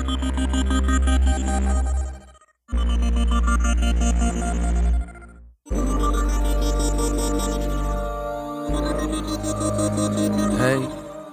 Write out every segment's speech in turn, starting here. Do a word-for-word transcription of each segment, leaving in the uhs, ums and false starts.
Hey,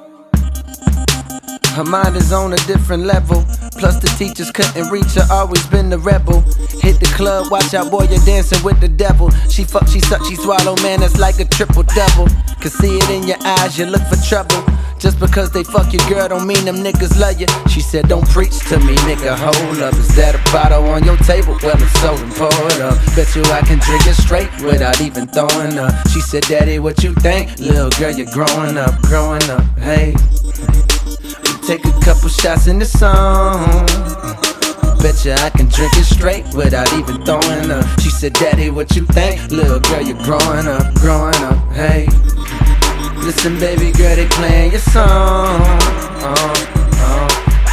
her mind is on a different level. Plus the teachers couldn't reach her, always been the rebel. Hit the club, watch out boy, you're dancing with the devil. She fuck, she suck, she swallow, man, that's like a triple double. Can see it in your eyes, you look for trouble. Just because they fuck your girl don't mean them niggas love you. She said don't preach to me, nigga, hold up. Is that a bottle on your table? Well, it's sold and poured up. Bet you I can drink it straight without even throwing up. She said, daddy, what you think? Little girl, you're growing up, growing up, hey. Take a couple shots in the song. Betcha I can drink it straight without even throwing up. She said, daddy, what you think? Little girl, you're growing up, growing up, hey. Listen, baby girl, they playing your song. uh, uh,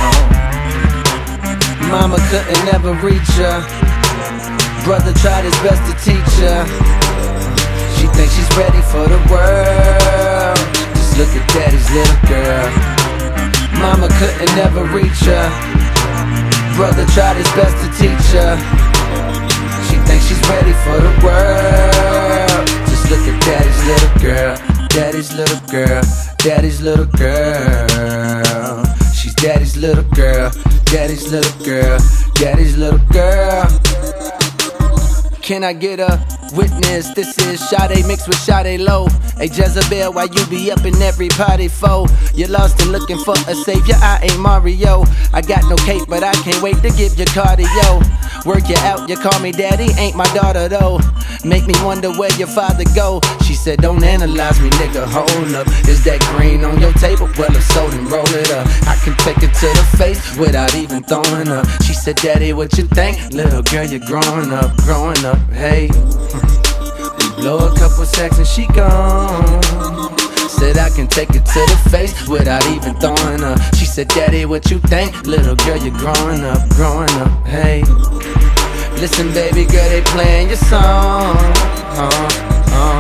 uh. Mama couldn't never reach her. Brother tried his best to teach her. She thinks she's ready for the world. Just look at daddy's little girl. Mama couldn't never reach her. Brother tried his best to teach her. She thinks she's ready for the world. Just look at daddy's little girl. Daddy's little girl. Daddy's little girl. She's daddy's little girl. Daddy's little girl. Daddy's little girl. Can I get a witness? This is Sade mixed with Sade Low. Hey Jezebel, why you be up in every party foe? You're lost and looking for a savior, I ain't Mario. I got no cape, but I can't wait to give you cardio. Work you out, you call me daddy, ain't my daughter though. Make me wonder where your father go. She said don't analyze me, nigga, hold up. Is that green on your table? Well, it's sold and roll it up. I can take it to the face without even throwing up. She said, daddy, what you think? Little girl, you're growing up, growing up, hey. We blow a couple seconds and she gone. Said I can take it to the face without even throwing up. She said, daddy, what you think? Little girl, you're growing up, growing up, hey. Listen, baby girl, they playing your song. uh, uh,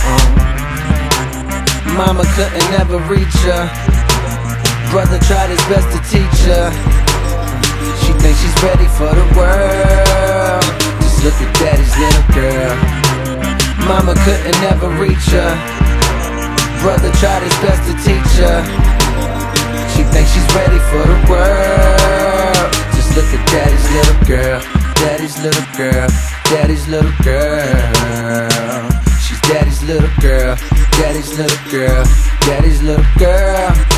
uh. Mama couldn't never reach her. Brother tried his best to teach her. She thinks she's ready for the world. Just look at daddy's little girl. Mama couldn't never reach her. Brother tried his best to teach her. She thinks she's ready for the world. Just look at daddy's little girl. Daddy's little girl. Daddy's little girl. She's daddy's little girl. Daddy's little girl. Daddy's little girl.